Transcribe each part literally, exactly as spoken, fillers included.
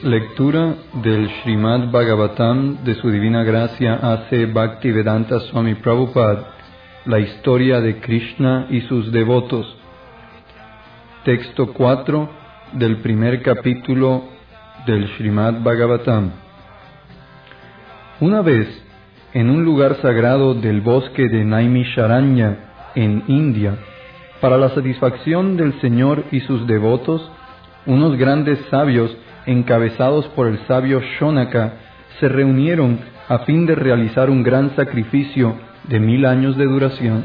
Lectura del Srimad Bhagavatam de su Divina Gracia A C Bhaktivedanta Swami Prabhupada, la historia de Krishna y sus devotos. Texto cuatro del primer capítulo del Srimad Bhagavatam. Una vez, en un lugar sagrado del bosque de Naimisharanya, en India, para la satisfacción del Señor y sus devotos, unos grandes sabios encabezados por el sabio Shonaka, se reunieron a fin de realizar un gran sacrificio de mil años de duración.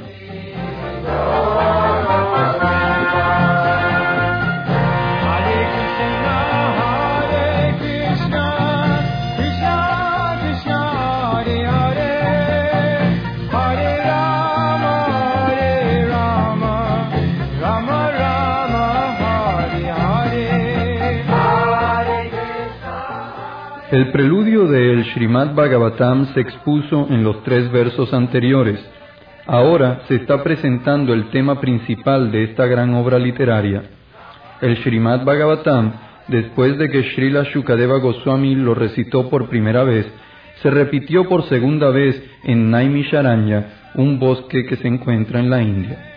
El preludio del Srimad Bhagavatam se expuso en los tres versos anteriores. Ahora se está presentando el tema principal de esta gran obra literaria. El Srimad Bhagavatam, después de que Srila Shukadeva Goswami lo recitó por primera vez, se repitió por segunda vez en Naimisharanya, un bosque que se encuentra en la India.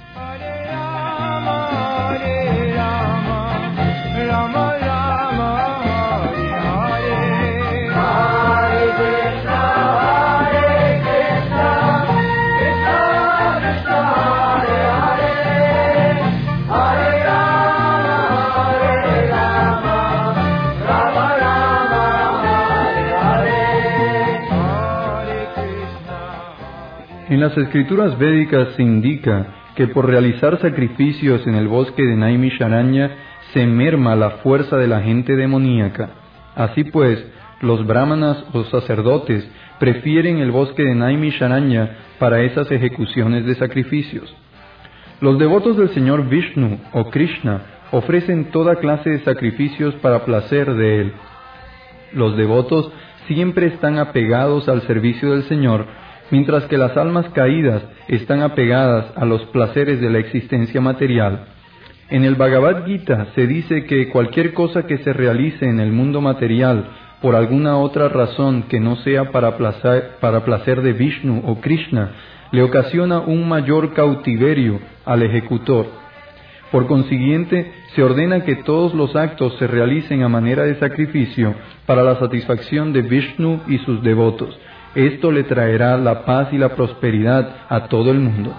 En las escrituras védicas se indica que por realizar sacrificios en el bosque de Naimisharanya se merma la fuerza de la gente demoníaca. Así pues, los brahmanas o sacerdotes prefieren el bosque de Naimisharanya para esas ejecuciones de sacrificios. Los devotos del Señor Vishnu o Krishna ofrecen toda clase de sacrificios para placer de él. Los devotos siempre están apegados al servicio del Señor, mientras que las almas caídas están apegadas a los placeres de la existencia material. En el Bhagavad Gita se dice que cualquier cosa que se realice en el mundo material por alguna otra razón que no sea para placer, para placer de Vishnu o Krishna, le ocasiona un mayor cautiverio al ejecutor. Por consiguiente, se ordena que todos los actos se realicen a manera de sacrificio para la satisfacción de Vishnu y sus devotos. Esto le traerá la paz y la prosperidad a todo el mundo.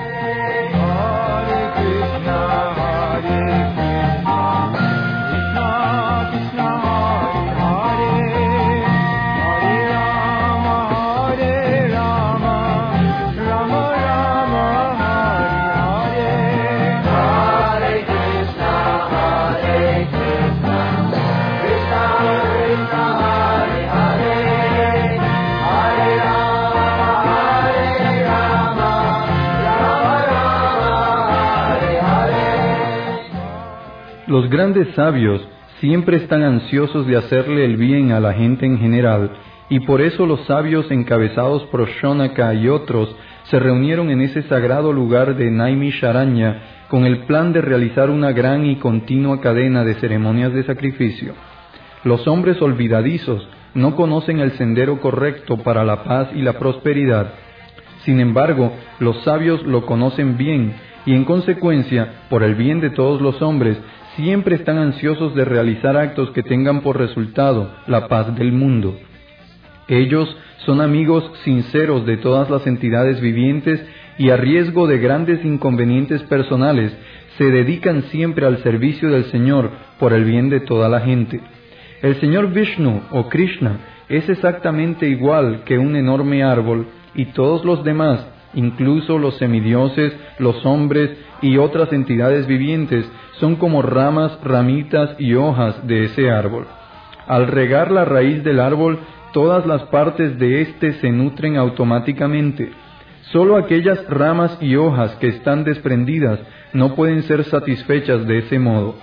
Los grandes sabios siempre están ansiosos de hacerle el bien a la gente en general, y por eso los sabios encabezados por Shonaka y otros se reunieron en ese sagrado lugar de Naimisharanya con el plan de realizar una gran y continua cadena de ceremonias de sacrificio. Los hombres olvidadizos no conocen el sendero correcto para la paz y la prosperidad. Sin embargo, los sabios lo conocen bien y en consecuencia, por el bien de todos los hombres, siempre están ansiosos de realizar actos que tengan por resultado la paz del mundo. Ellos son amigos sinceros de todas las entidades vivientes y a riesgo de grandes inconvenientes personales, se dedican siempre al servicio del Señor por el bien de toda la gente. El Señor Vishnu o Krishna es exactamente igual que un enorme árbol y todos los demás, incluso los semidioses, los hombres y otras entidades vivientes, son como ramas, ramitas y hojas de ese árbol. Al regar la raíz del árbol, todas las partes de éste se nutren automáticamente. Solo aquellas ramas y hojas que están desprendidas no pueden ser satisfechas de ese modo.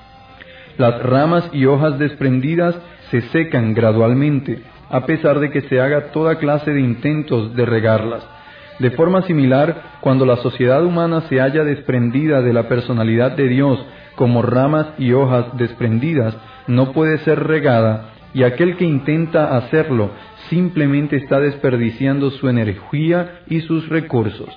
Las ramas y hojas desprendidas se secan gradualmente, a pesar de que se haga toda clase de intentos de regarlas. De forma similar, cuando la sociedad humana se halla desprendida de la personalidad de Dios como ramas y hojas desprendidas, no puede ser regada, y aquel que intenta hacerlo simplemente está desperdiciando su energía y sus recursos.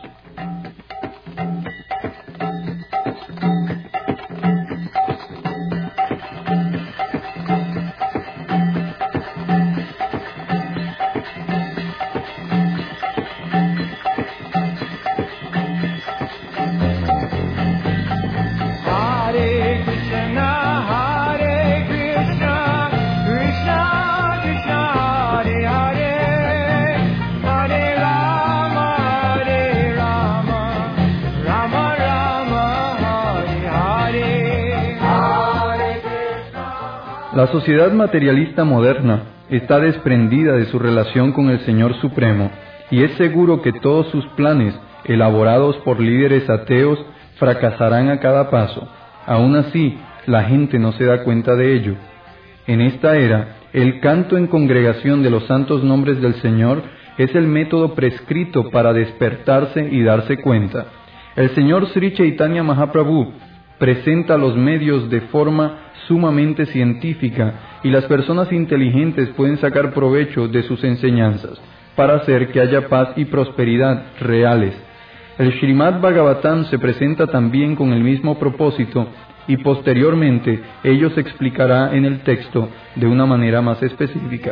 La sociedad materialista moderna está desprendida de su relación con el Señor Supremo y es seguro que todos sus planes, elaborados por líderes ateos, fracasarán a cada paso. Aún así, la gente no se da cuenta de ello. En esta era, el canto en congregación de los santos nombres del Señor es el método prescrito para despertarse y darse cuenta. El Señor Sri Chaitanya Mahaprabhu presenta los medios de forma sumamente científica y las personas inteligentes pueden sacar provecho de sus enseñanzas para hacer que haya paz y prosperidad reales. El Srimad Bhagavatam se presenta también con el mismo propósito y posteriormente ello se explicará en el texto de una manera más específica.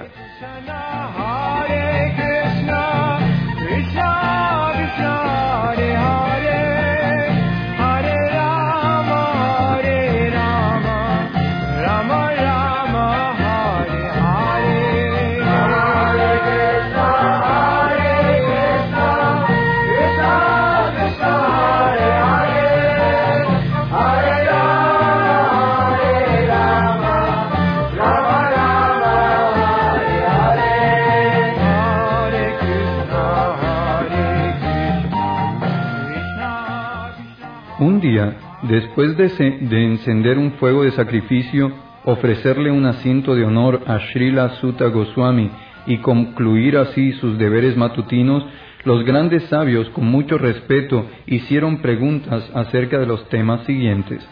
Un día, después de, se, de encender un fuego de sacrificio, ofrecerle un asiento de honor a Srila Sutta Goswami y concluir así sus deberes matutinos, los grandes sabios, con mucho respeto, hicieron preguntas acerca de los temas siguientes.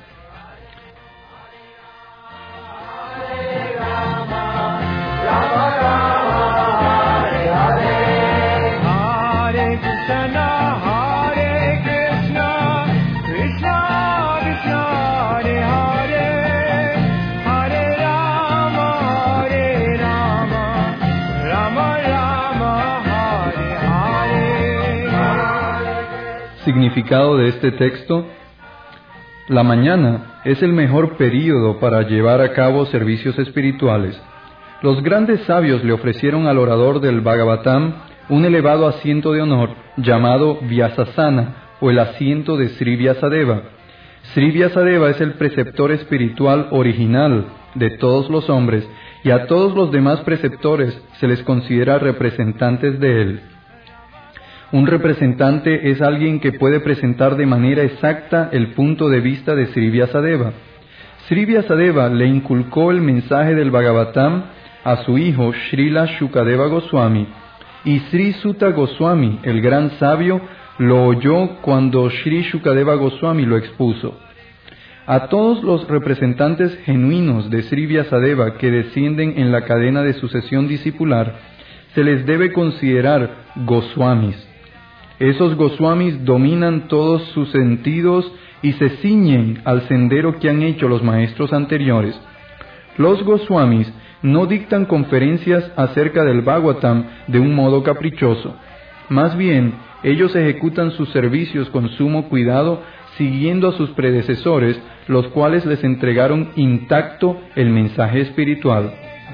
Significado de este texto: la mañana es el mejor período para llevar a cabo servicios espirituales. Los grandes sabios le ofrecieron al orador del Bhagavatam un elevado asiento de honor llamado Vyasasana, o el asiento de Sri Vyasadeva. Sri Vyasadeva es el preceptor espiritual original de todos los hombres, y a todos los demás preceptores se les considera representantes de él. Un representante es alguien que puede presentar de manera exacta el punto de vista de Sri Vyasadeva. Sri Vyasadeva le inculcó el mensaje del Bhagavatam a su hijo Srila Shukadeva Goswami, y Sri Sutta Goswami, el gran sabio, lo oyó cuando Sri Shukadeva Goswami lo expuso. A todos los representantes genuinos de Sri Vyasadeva que descienden en la cadena de sucesión discipular, se les debe considerar Goswamis. Esos Goswamis dominan todos sus sentidos y se ciñen al sendero que han hecho los maestros anteriores. Los Goswamis no dictan conferencias acerca del Bhagavatam de un modo caprichoso. Más bien, ellos ejecutan sus servicios con sumo cuidado, siguiendo a sus predecesores, los cuales les entregaron intacto el mensaje espiritual.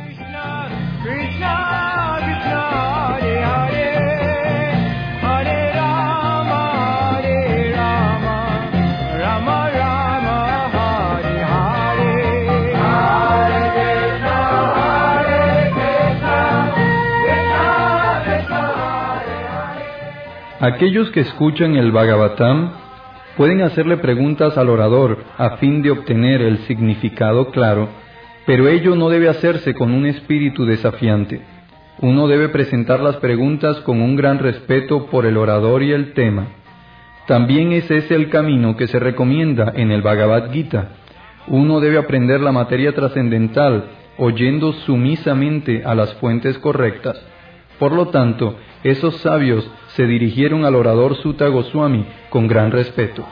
Aquellos que escuchan el Bhagavatam pueden hacerle preguntas al orador a fin de obtener el significado claro, pero ello no debe hacerse con un espíritu desafiante. Uno debe presentar las preguntas con un gran respeto por el orador y el tema. También es ese el camino que se recomienda en el Bhagavad Gita. Uno debe aprender la materia trascendental oyendo sumisamente a las fuentes correctas. Por lo tanto, esos sabios se dirigieron al orador Sutta Goswami con gran respeto.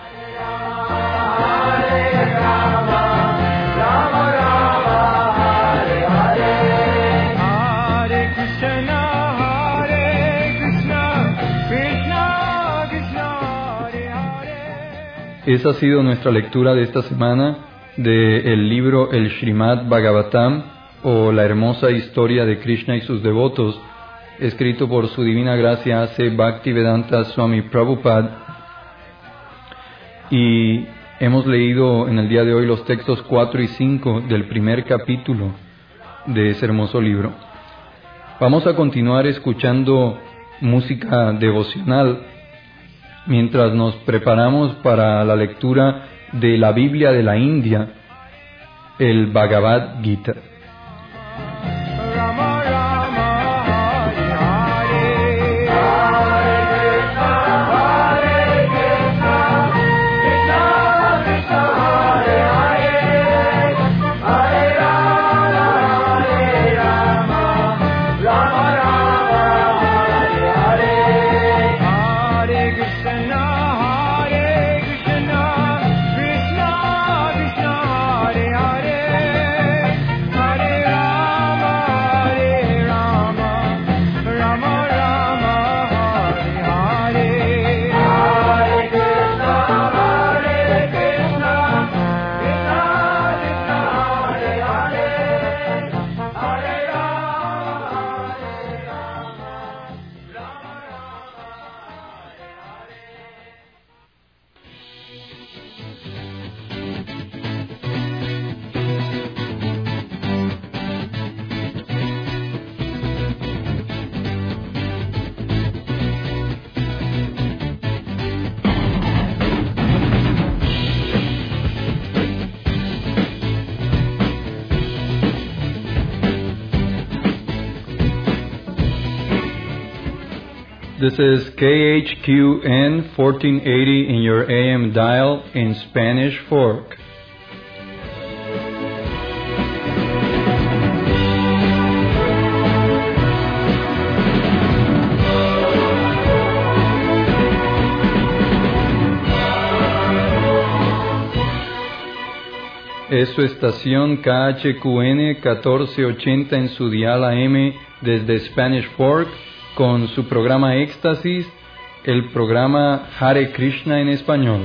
Esa ha sido nuestra lectura de esta semana del libro El Srimad Bhagavatam, o La hermosa historia de Krishna y sus devotos, escrito por su divina gracia A C Bhaktivedanta Swami Prabhupada. Y hemos leído en el día de hoy los textos cuatro y cinco del primer capítulo de ese hermoso libro. Vamos a continuar escuchando música devocional mientras nos preparamos para la lectura de la Biblia de la India, el Bhagavad Gita. This is K H Q N fourteen eighty in your A M dial in Spanish Fork. Es su estación K H Q N catorce ochenta en su dial A M desde Spanish Fork, con su programa Éxtasis, el programa Hare Krishna en español.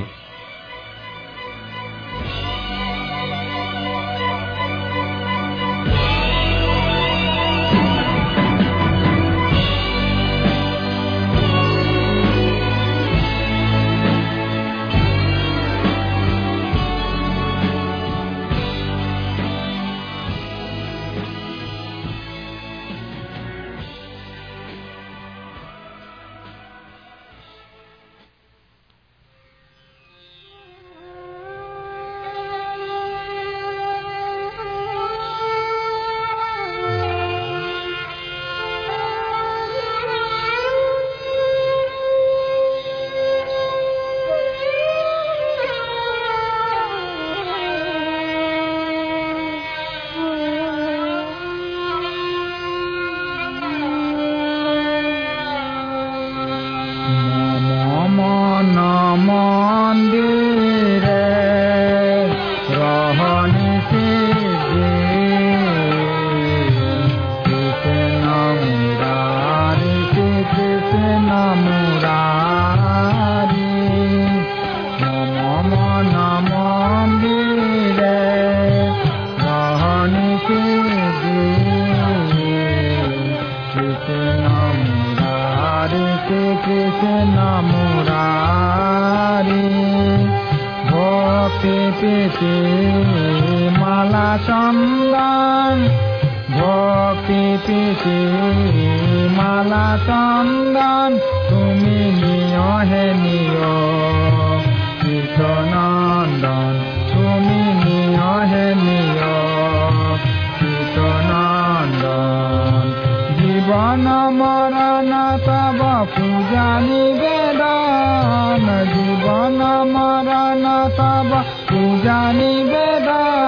Puja Nivedana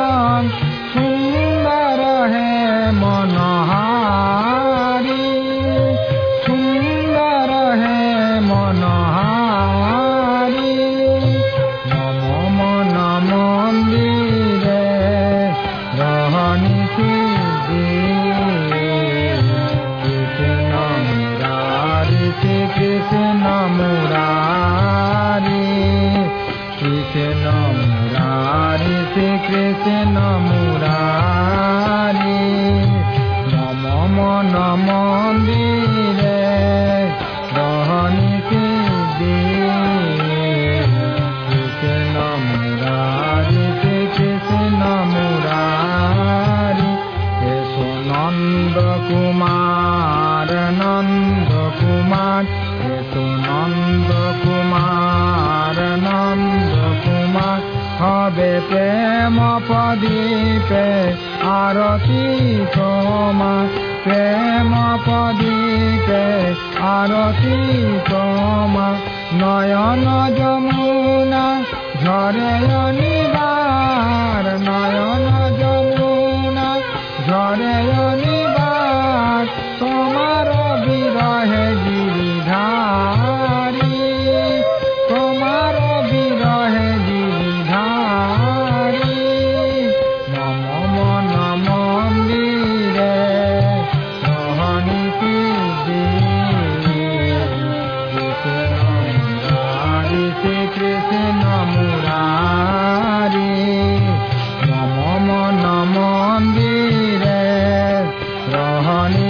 Kumar নন্দ কুমার এসো নন্দ কুমার নন্দ কুমার হবে প্রেম প্রদীপে আরতি তোমার প্রেম প্রদীপে আরতি তোমার নয়ন যমুনা ঝরে অনিবার নয়ন যমুনা ঝরে অনিবার তোমার বিরহে গিরিধারী তোমার বিরহে গিরিধারী নম মন মন্দিরে রহনি কৃষ্ণ মুরারি নম মন মন্দিরে রহনি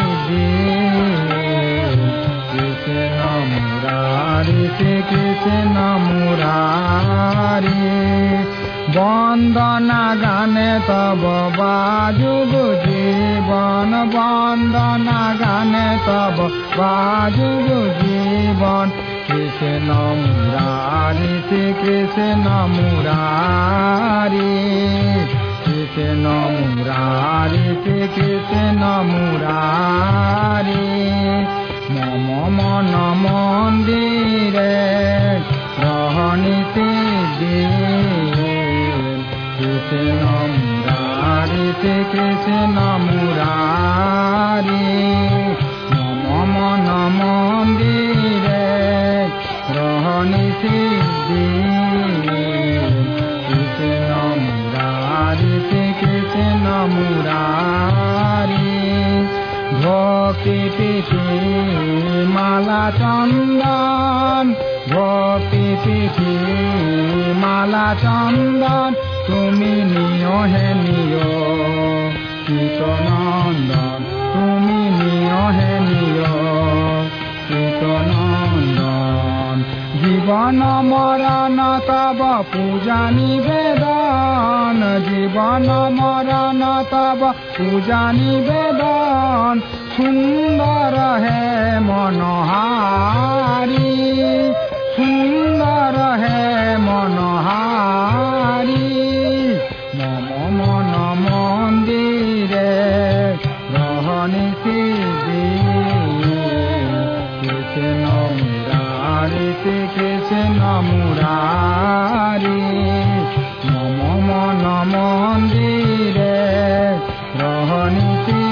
কৃষ্ণ মুরারি শ্রী কৃষ্ণ মুরারি বন্দনা গানে তব বাজুগ জীবন বন্দনা গানে তব বাজুগ জীবন কৃষ্ণ মুরারি শ্রী কৃষ্ণ মুরারি কৃষ্ণ মুরারি শ্রী কৃষ্ণ মুরারি মম মন মন্দিরে রহনি কৃষ্ণ মুরারি শ্রী কৃষ্ণ মুরারি মম মন মন্দিরে রহনি কৃষ্ণ মুরারি শ্রী কৃষ্ণ মুরারি ভক্তি প্রীতি মালা চন্দন ভক্তি প্রীতি মালা চন্দন তুমি নিয় হে নিয় কীর্তনন্দন তুমি নিয় হে নিয় কীর্তনন্দন জীবন মরণ তব পূজা নিবেদন জীবন মরণ তব পূজা নিবেদন সুন্দর হে মনোহারি সুন্দর হে মনোহারি মম মন মন্দিরে রহনি কৃষ্ণ মুরারি শ্রী কৃষ্ণ মুরারি মম মন মন্দিরে রহনি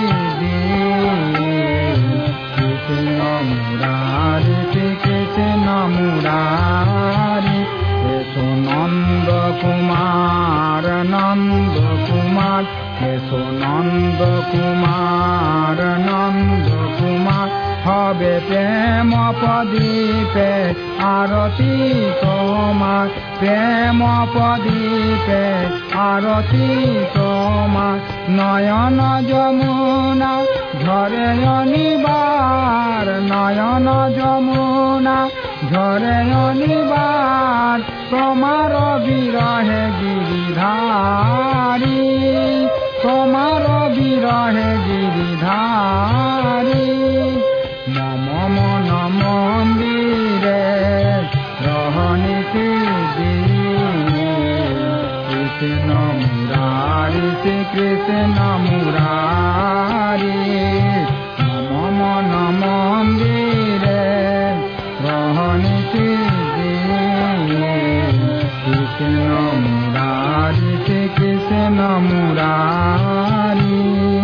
কৃষ্ণ মুরারি শ্রী কৃষ্ণ মুরারি এসো নন্দ কুমার নন্দ কুমার এসো নন্দ কুমার নন্দ কুমার হবে প্রেম প্রদীপে আরতি তোমার প্রেম প্রদীপে আরতি তোমার নয়ন যমুনা ঝরে অনিবার নয়ন যমুনা ঝরে অনিবার তোমার বিরহে গিরিধারী তোমার বিরহে গিরিধারী মম মন মন্দিরে রহনি কৃষ্ণ মুরারি শ্রী কৃষ্ণ মুরারি মম মন মন্দিরে রহনি কৃষ্ণ মুরারি শ্রী কৃষ্ণ মুরারি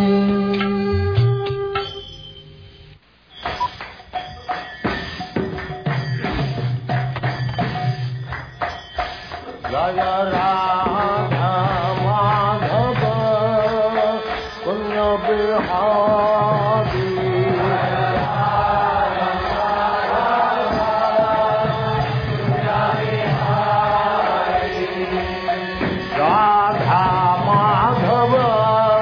জয় রাধা মাধব পুণ্য বিহারী রাধা মাধব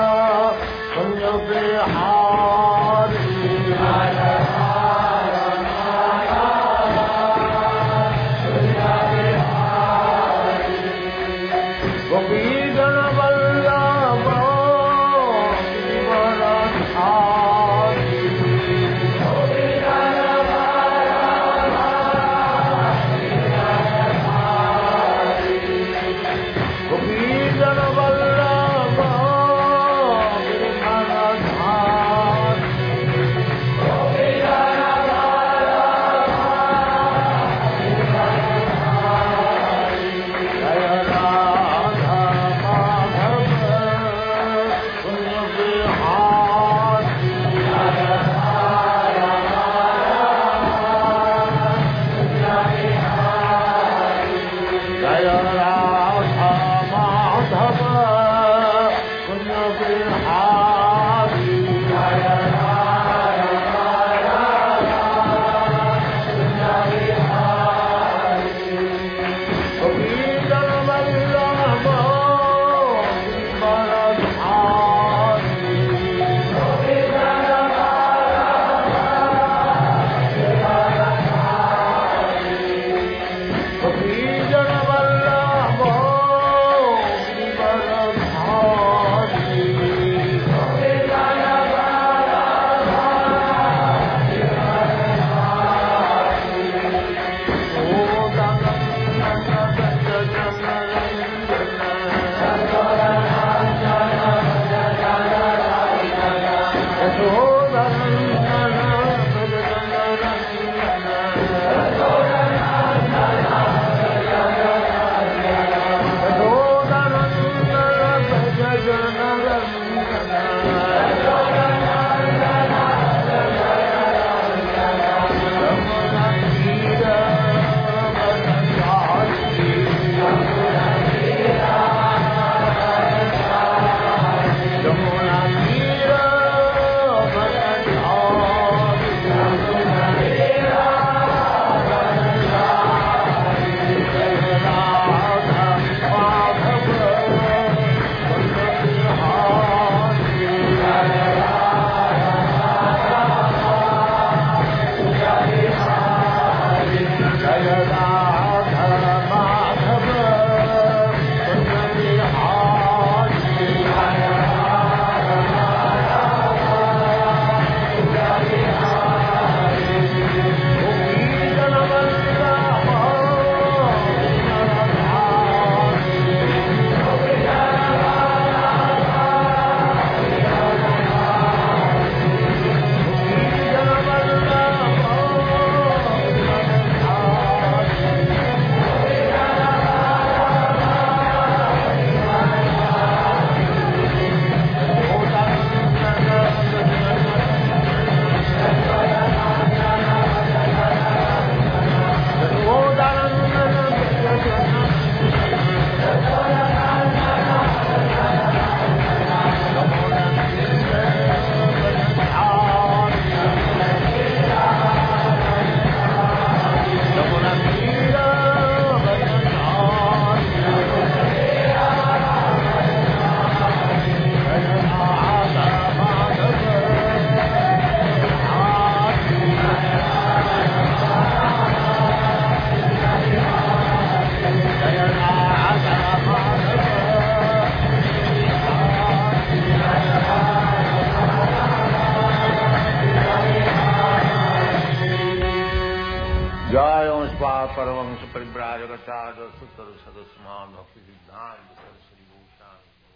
परिव्राजगता सुतर सदस्मान भक्ति सिद्धांत सरस्वती Bhushan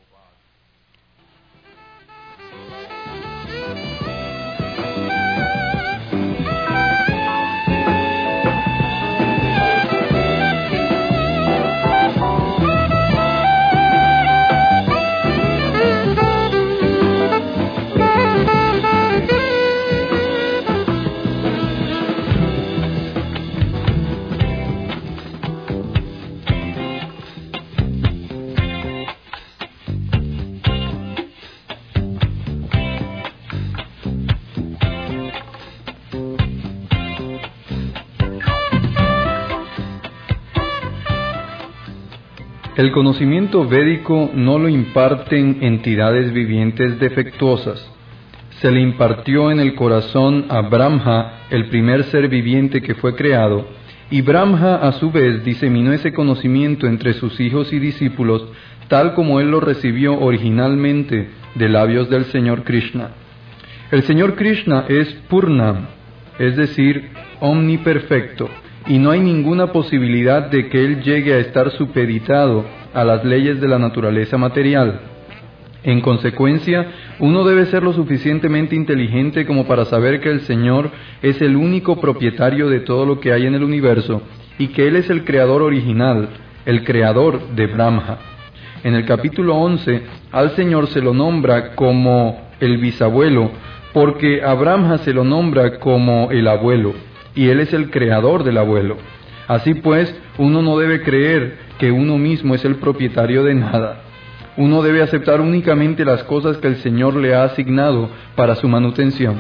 El conocimiento védico no lo imparten entidades vivientes defectuosas. Se le impartió en el corazón a Brahma, el primer ser viviente que fue creado, y Brahma a su vez diseminó ese conocimiento entre sus hijos y discípulos, tal como él lo recibió originalmente de labios del Señor Krishna. El Señor Krishna es Purnam, es decir, omniperfecto, y no hay ninguna posibilidad de que él llegue a estar supeditado a las leyes de la naturaleza material. En consecuencia, uno debe ser lo suficientemente inteligente como para saber que el Señor es el único propietario de todo lo que hay en el universo y que Él es el creador original, el creador de Brahma. En el capítulo once, al Señor se lo nombra como el bisabuelo, porque a Brahma se lo nombra como el abuelo, y Él es el creador del abuelo. Así pues, uno no debe creer que uno mismo es el propietario de nada. Uno debe aceptar únicamente las cosas que el Señor le ha asignado para su manutención.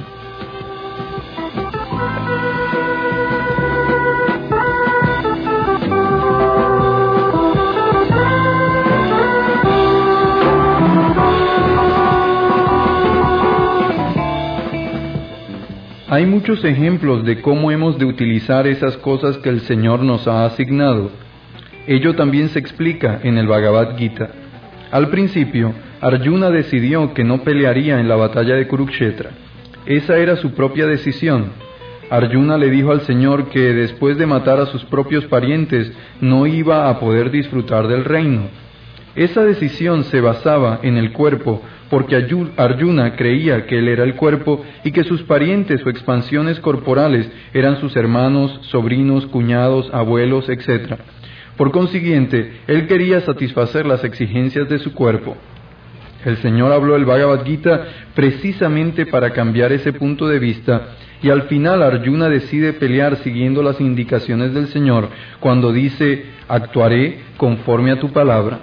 Hay muchos ejemplos de cómo hemos de utilizar esas cosas que el Señor nos ha asignado. Ello también se explica en el Bhagavad Gita. Al principio, Arjuna decidió que no pelearía en la batalla de Kurukshetra. Esa era su propia decisión. Arjuna le dijo al Señor que después de matar a sus propios parientes no iba a poder disfrutar del reino. Esa decisión se basaba en el cuerpo, porque Arjuna creía que él era el cuerpo y que sus parientes o expansiones corporales eran sus hermanos, sobrinos, cuñados, abuelos, etcétera. Por consiguiente, él quería satisfacer las exigencias de su cuerpo. El Señor habló el Bhagavad Gita precisamente para cambiar ese punto de vista, y al final Arjuna decide pelear siguiendo las indicaciones del Señor cuando dice: actuaré conforme a tu palabra.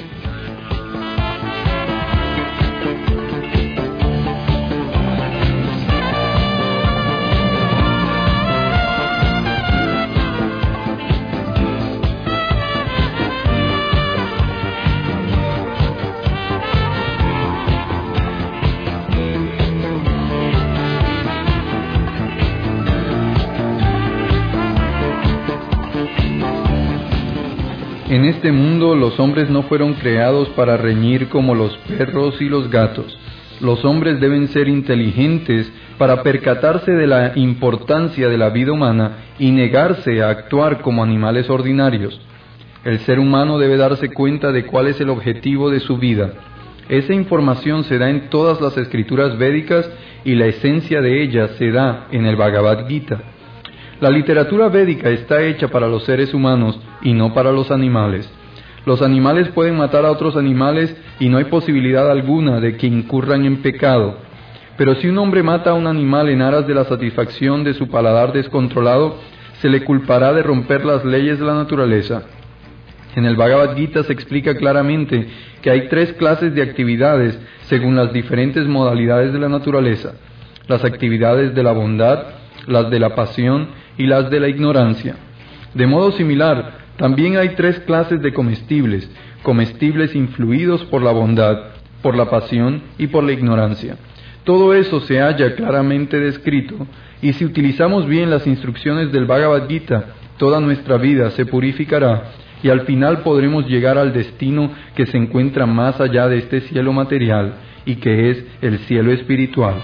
En este mundo los hombres no fueron creados para reñir como los perros y los gatos. Los hombres deben ser inteligentes para percatarse de la importancia de la vida humana y negarse a actuar como animales ordinarios. El ser humano debe darse cuenta de cuál es el objetivo de su vida. Esa información se da en todas las escrituras védicas y la esencia de ellas se da en el Bhagavad Gita. La literatura védica está hecha para los seres humanos y no para los animales. Los animales pueden matar a otros animales y no hay posibilidad alguna de que incurran en pecado. Pero si un hombre mata a un animal en aras de la satisfacción de su paladar descontrolado, se le culpará de romper las leyes de la naturaleza. En el Bhagavad Gita se explica claramente que hay tres clases de actividades según las diferentes modalidades de la naturaleza: las actividades de la bondad, las de la pasión y las de la ignorancia. De modo similar, también hay tres clases de comestibles: comestibles influidos por la bondad, por la pasión y por la ignorancia. Todo eso se halla claramente descrito, y si utilizamos bien las instrucciones del Bhagavad Gita, toda nuestra vida se purificará, y al final podremos llegar al destino que se encuentra más allá de este cielo material, y que es el cielo espiritual.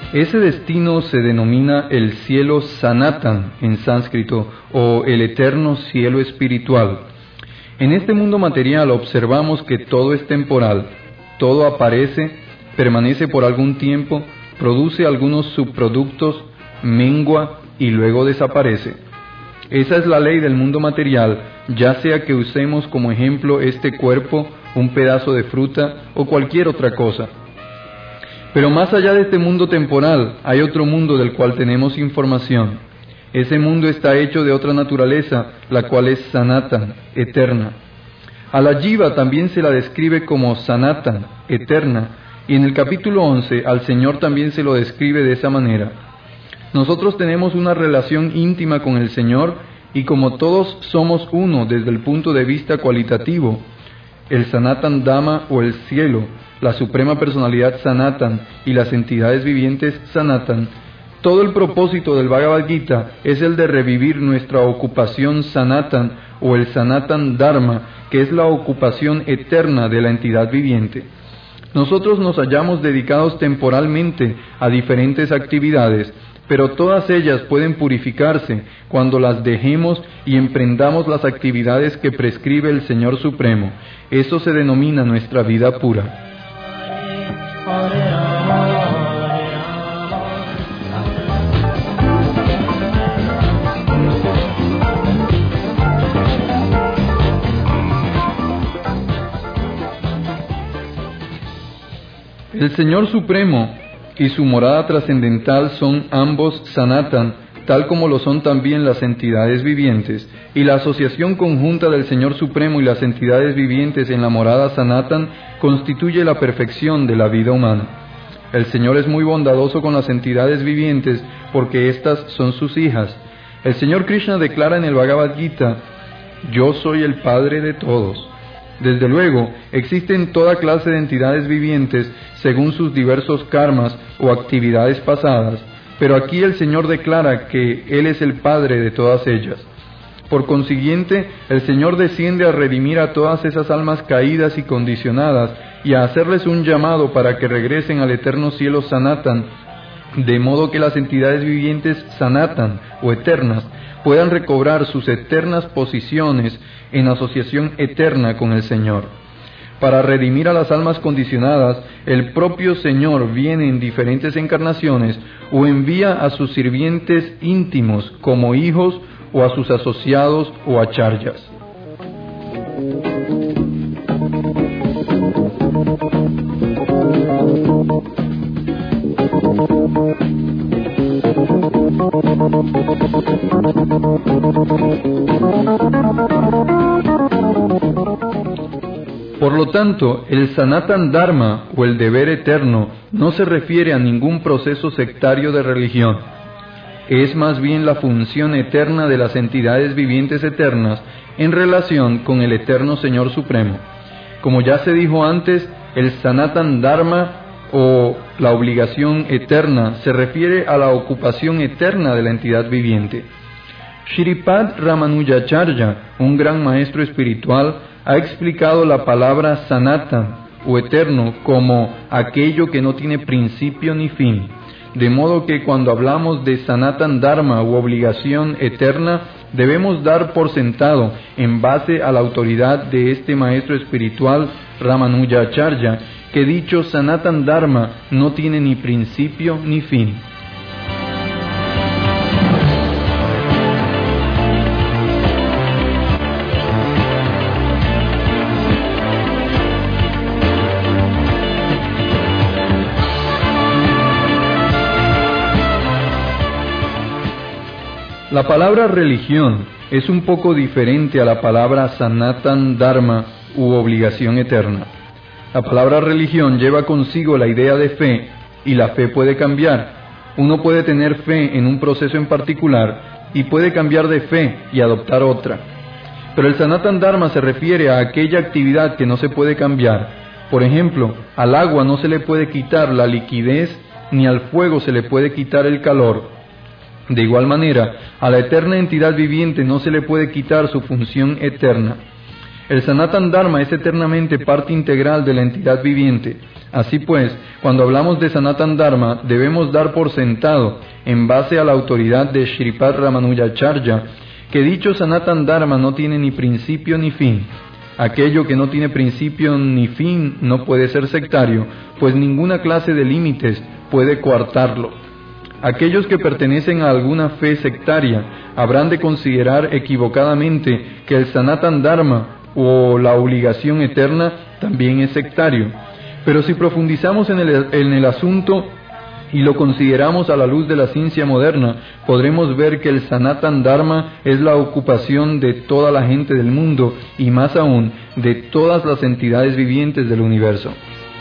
Ese destino se denomina el cielo Sanatan en sánscrito o el eterno cielo espiritual. En este mundo material observamos que todo es temporal, todo aparece, permanece por algún tiempo, produce algunos subproductos, mengua y luego desaparece. Esa es la ley del mundo material, ya sea que usemos como ejemplo este cuerpo, un pedazo de fruta o cualquier otra cosa. Pero más allá de este mundo temporal, hay otro mundo del cual tenemos información. Ese mundo está hecho de otra naturaleza, la cual es Sanatan, eterna. A la Jiva también se la describe como Sanatan, eterna, y en el capítulo once al Señor también se lo describe de esa manera. Nosotros tenemos una relación íntima con el Señor, y como todos somos uno desde el punto de vista cualitativo, el Sanatan Dhamma o el cielo, la suprema personalidad Sanatan y las entidades vivientes Sanatan, todo el propósito del Bhagavad Gita es el de revivir nuestra ocupación Sanatan o el Sanatan Dharma, que es la ocupación eterna de la entidad viviente. Nosotros nos hallamos dedicados temporalmente a diferentes actividades, pero todas ellas pueden purificarse cuando las dejemos y emprendamos las actividades que prescribe el Señor Supremo. Eso se denomina nuestra vida pura. El Señor Supremo y su morada trascendental son ambos Sanatan, tal como lo son también las entidades vivientes, y la asociación conjunta del Señor Supremo y las entidades vivientes en la morada Sanatan constituye la perfección de la vida humana. El Señor es muy bondadoso con las entidades vivientes porque éstas son sus hijas. El Señor Krishna declara en el Bhagavad Gita: yo soy el Padre de todos. Desde luego, existen toda clase de entidades vivientes según sus diversos karmas o actividades pasadas, pero aquí el Señor declara que Él es el Padre de todas ellas. Por consiguiente, el Señor desciende a redimir a todas esas almas caídas y condicionadas y a hacerles un llamado para que regresen al eterno cielo Sanatan, de modo que las entidades vivientes Sanatan o eternas puedan recobrar sus eternas posiciones en asociación eterna con el Señor. Para redimir a las almas condicionadas, el propio Señor viene en diferentes encarnaciones o envía a sus sirvientes íntimos como hijos o a sus asociados o acharyas. Por lo tanto, el Sanatan Dharma o el deber eterno no se refiere a ningún proceso sectario de religión. Es más bien la función eterna de las entidades vivientes eternas en relación con el eterno Señor Supremo. Como ya se dijo antes, el Sanatan Dharma o la obligación eterna se refiere a la ocupación eterna de la entidad viviente. Shripad Ramanujacharya, un gran maestro espiritual, ha explicado la palabra Sanatan o eterno como aquello que no tiene principio ni fin. De modo que cuando hablamos de Sanatan Dharma u obligación eterna, debemos dar por sentado, en base a la autoridad de este maestro espiritual Ramanujacharya, que dicho Sanatan Dharma no tiene ni principio ni fin. La palabra religión es un poco diferente a la palabra Sanatan Dharma u obligación eterna. La palabra religión lleva consigo la idea de fe, y la fe puede cambiar. Uno puede tener fe en un proceso en particular y puede cambiar de fe y adoptar otra. Pero el Sanatan Dharma se refiere a aquella actividad que no se puede cambiar. Por ejemplo, al agua no se le puede quitar la liquidez, ni al fuego se le puede quitar el calor. De igual manera, a la eterna entidad viviente no se le puede quitar su función eterna. El Sanatan Dharma es eternamente parte integral de la entidad viviente. Así pues, cuando hablamos de Sanatan Dharma, debemos dar por sentado, en base a la autoridad de Shripad Ramanujacharya, que dicho Sanatan Dharma no tiene ni principio ni fin. Aquello que no tiene principio ni fin no puede ser sectario, pues ninguna clase de límites puede coartarlo. Aquellos que pertenecen a alguna fe sectaria habrán de considerar equivocadamente que el Sanatan Dharma o la obligación eterna también es sectario. Pero si profundizamos en el, en el asunto y lo consideramos a la luz de la ciencia moderna, podremos ver que el Sanatan Dharma es la ocupación de toda la gente del mundo y más aún de todas las entidades vivientes del universo.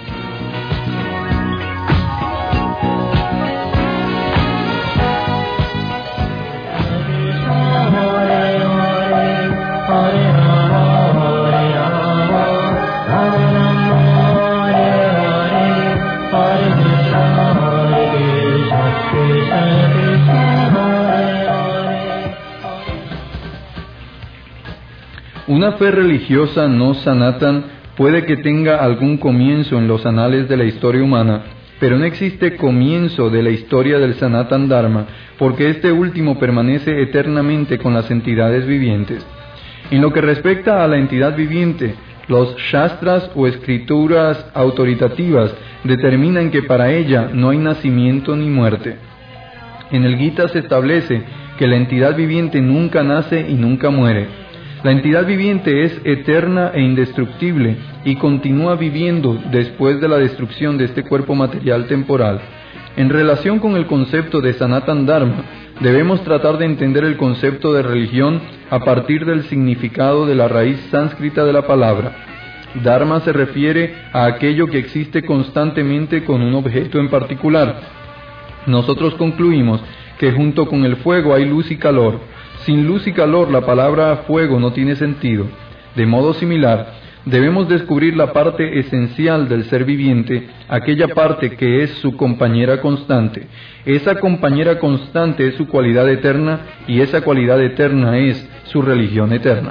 Una fe religiosa no sanatan puede que tenga algún comienzo en los anales de la historia humana, pero no existe comienzo de la historia del Sanatan Dharma, porque este último permanece eternamente con las entidades vivientes. En lo que respecta a la entidad viviente, los Shastras o escrituras autoritativas determinan que para ella no hay nacimiento ni muerte. En el Gita se establece que la entidad viviente nunca nace y nunca muere. La entidad viviente es eterna e indestructible y continúa viviendo después de la destrucción de este cuerpo material temporal. En relación con el concepto de Sanatan Dharma, debemos tratar de entender el concepto de religión a partir del significado de la raíz sánscrita de la palabra. Dharma se refiere a aquello que existe constantemente con un objeto en particular. Nosotros concluimos que junto con el fuego hay luz y calor. Sin luz y calor, la palabra fuego no tiene sentido. De modo similar, debemos descubrir la parte esencial del ser viviente, aquella parte que es su compañera constante. Esa compañera constante es su cualidad eterna y esa cualidad eterna es su religión eterna.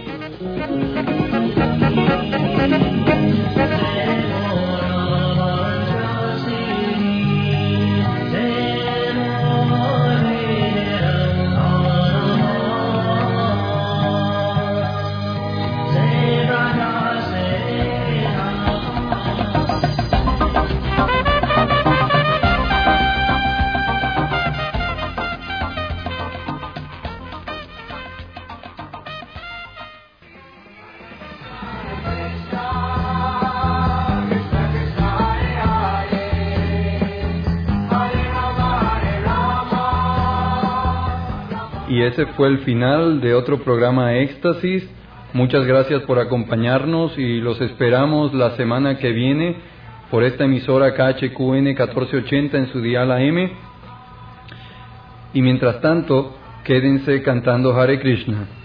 Y ese fue el final de otro programa Éxtasis. Muchas gracias por acompañarnos y los esperamos la semana que viene por esta emisora K H Q N catorce ochenta en su dial A M. Y mientras tanto, quédense cantando Hare Krishna.